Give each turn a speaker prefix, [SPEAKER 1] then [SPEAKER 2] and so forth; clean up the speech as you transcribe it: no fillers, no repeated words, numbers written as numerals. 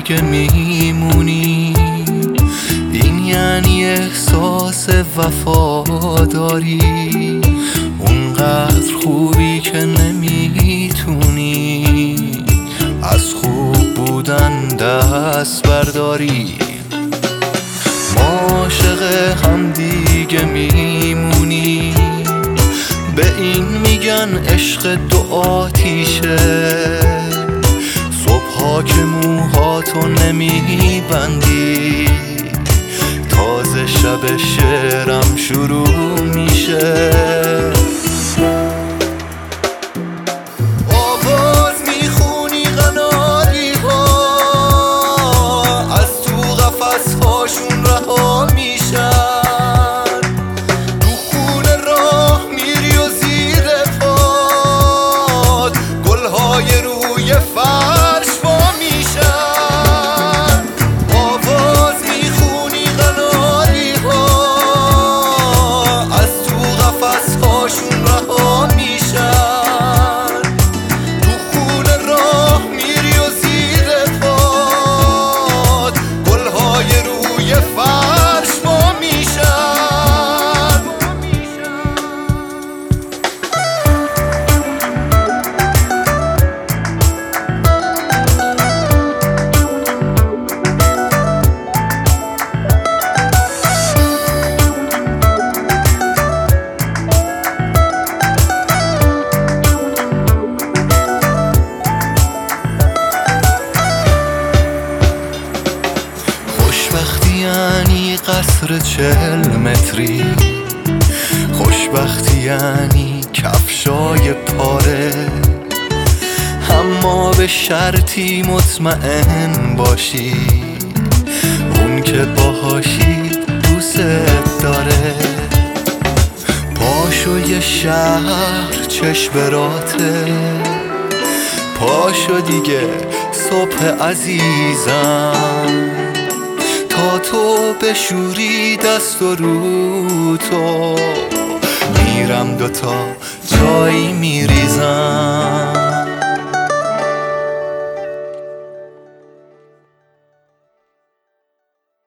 [SPEAKER 1] دیگه میمونی. این یعنی احساس وفاداری، اونقدر خوبی که نمیتونی از خوب بودن دست برداری. ما عاشق هم دیگه میمونی، به این میگن عشق دو آتیشه. صبحا که موهاتو نمیبندی، تازه شب شعرم شروع میشه. آواز میخونی قناری ها، از تو قفس هاشون رها میشن. تو خونه راه میری و زیر پاد گلهای روی فرش وا میشن. آواز میخونی قناری ها، از تو قفس هاشون رها میشن. تو خونه راه میری و زیر پاد گلهای روی فرش وا میشن. خوشبختی یعنی قصر 40 متری، خوشبختی یعنی کفشای پاره. اما به شرطی مطمئن باشی اون که باهاشی دوست داره. پاشو یه شهر چشمراته، پاشو دیگه صبح عزیزم، تا تو بشوری دست و رو تو میرم دوتا جایی میریزم.